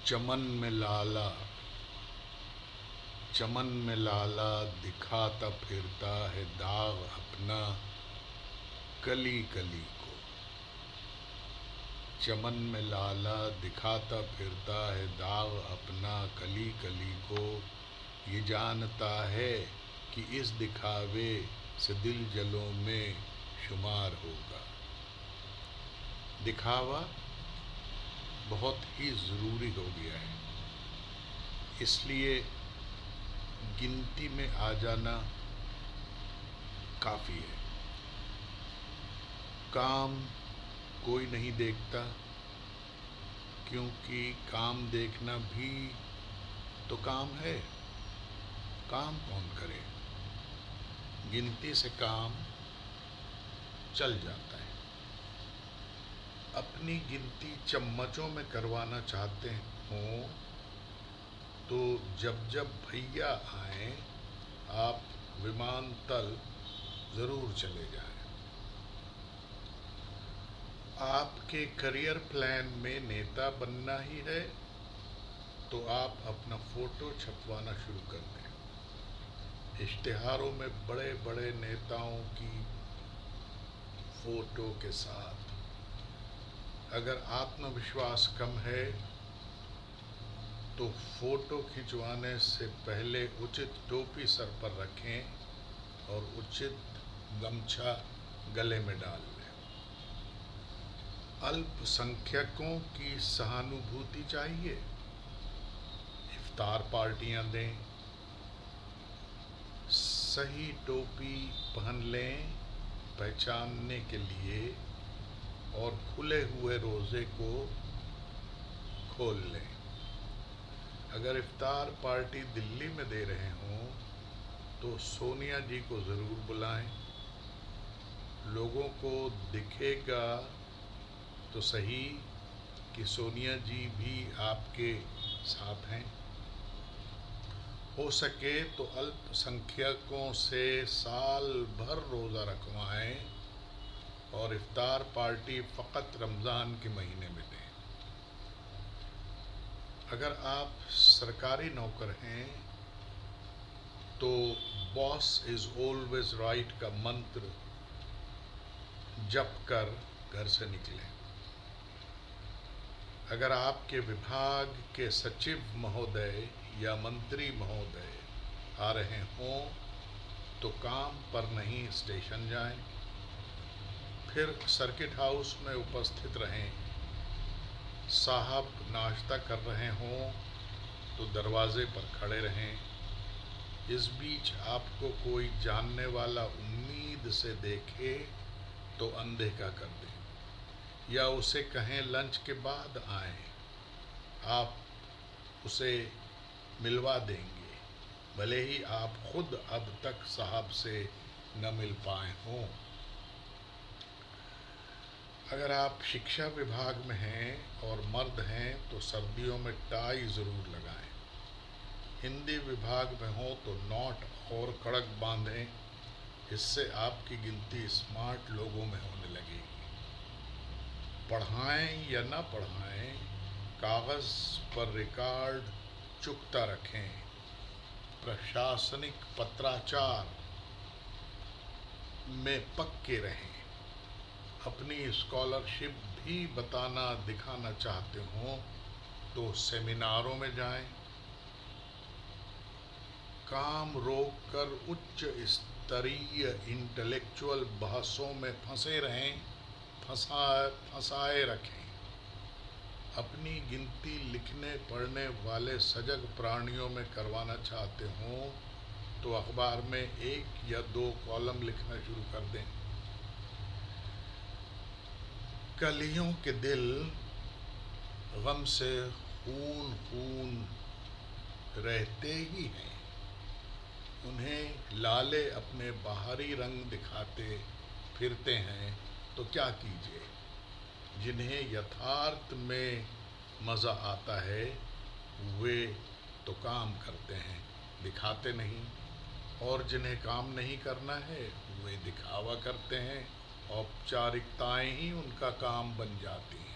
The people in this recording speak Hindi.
चमन में लाला, चमन में लाला दिखाता फिरता है दाग अपना कली कली को। चमन में लाला दिखाता फिरता है दाग अपना कली कली को। ये जानता है कि इस दिखावे से दिल जलों में शुमार होगा। दिखावा बहुत ही ज़रूरी हो गया है, इसलिए गिनती में आ जाना काफ़ी है। काम कोई नहीं देखता, क्योंकि काम देखना भी तो काम है। काम कौन करे, गिनती से काम चल जाता है। अपनी गिनती चम्मचों में करवाना चाहते हों तो जब जब भैया आए आप विमानतल ज़रूर चले जाएं। आपके करियर प्लान में नेता बनना ही है तो आप अपना फ़ोटो छपवाना शुरू कर दें। इश्तिहारों में बड़े बड़े नेताओं की फ़ोटो के साथ। अगर आत्मविश्वास कम है तो फ़ोटो खिंचवाने से पहले उचित टोपी सर पर रखें और उचित गमछा गले में डाल लें। अल्पसंख्यकों की सहानुभूति चाहिए, इफ्तार पार्टियां दें, सही टोपी पहन लें पहचानने के लिए, और खुले हुए रोज़े को खोल लें। अगर इफ्तार पार्टी दिल्ली में दे रहे हों तो सोनिया जी को ज़रूर बुलाएं। लोगों को दिखेगा तो सही कि सोनिया जी भी आपके साथ हैं। हो सके तो अल्पसंख्यकों से साल भर रोज़ा रखवाएं और इफ्तार पार्टी फ़कत रमज़ान के महीने में दें। अगर आप सरकारी नौकर हैं तो बॉस इज़ ऑलवेज राइट का मंत्र जप कर घर से निकलें। अगर आपके विभाग के सचिव महोदय या मंत्री महोदय आ रहे हों तो काम पर नहीं स्टेशन जाएं। फिर सर्किट हाउस में उपस्थित रहें। साहब नाश्ता कर रहे हों तो दरवाजे पर खड़े रहें। इस बीच आपको कोई जानने वाला उम्मीद से देखे तो अनदेखा कर दें या उसे कहें लंच के बाद आएं। आप उसे मिलवा देंगे, भले ही आप खुद अब तक साहब से न मिल पाए हों। अगर आप शिक्षा विभाग में हैं और मर्द हैं तो सर्दियों में टाई ज़रूर लगाएं। हिंदी विभाग में हो तो नॉट और कड़क बांधें, इससे आपकी गिनती स्मार्ट लोगों में होने लगेगी। पढ़ाएं या न पढ़ाएं, कागज़ पर रिकॉर्ड चुकता रखें। प्रशासनिक पत्राचार में पक्के रहें। अपनी स्कॉलरशिप भी बताना दिखाना चाहते हों तो सेमिनारों में जाएं। काम रोक कर उच्च स्तरीय इंटेलेक्चुअल बहसों में फंसाए रखें। अपनी गिनती लिखने पढ़ने वाले सजग प्राणियों में करवाना चाहते हों तो अखबार में 1 या 2 कॉलम लिखना शुरू कर दें। कलियों के दिल गम से खून खून रहते ही हैं। उन्हें लाले अपने बाहरी रंग दिखाते फिरते हैं तो क्या कीजिए। जिन्हें यथार्थ में मज़ा आता है वे तो काम करते हैं, दिखाते नहीं, और जिन्हें काम नहीं करना है वे दिखावा करते हैं। औपचारिकताएं ही उनका काम बन जाती हैं।